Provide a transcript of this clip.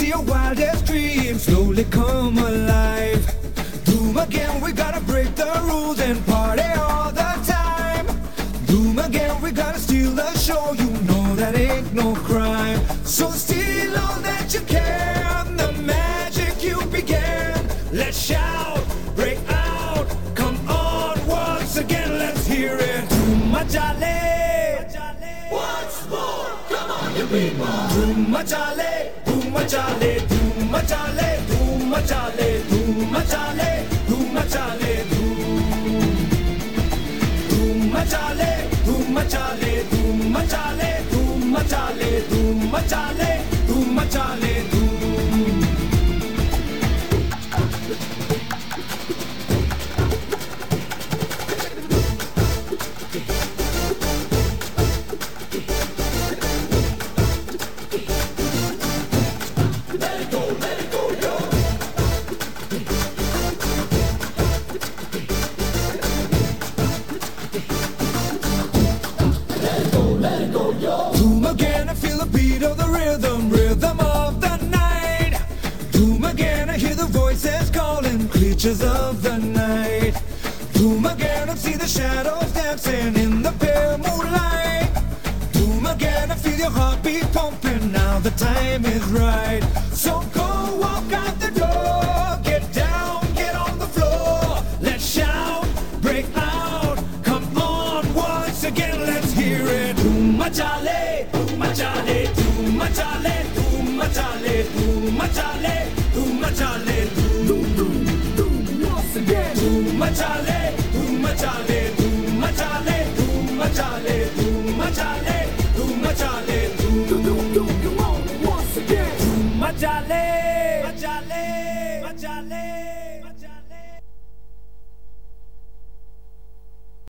your wildest dreams slowly come alive. Boom again, we gotta break the rules and party all the time. Boom again, we gotta steal the show, you know that ain't no crime. So steal all that you can, the magic you began. Let's shout, break out, come on once again, let's hear it. Boom Majale, once more, come on you people. Boom Majale, boom Majale, boom Majale, boom Majale, boom Majale, boom Majale, boom Majale, boom Majale, boom Majale, boom Majale, boom Majale, boom Majale, boom. Boom again, I feel the beat of the rhythm, rhythm of the night. Boom again, I hear the voices calling, creatures of the night. Boom again, I see the shadows dancing in the pale moonlight. Boom again, I feel your heartbeat pumping, now the time is right. So go walk out the door, get down, get on the floor. Let's shout, break out, come on once again, let's hear it. Boom Majale, boom Majale, boom Majale, boom Majale, boom Majale, boom Majale, boom, boom, boom, once again. Boom Majale, boom Majale, boom Majale, boom Majale, boom Majale.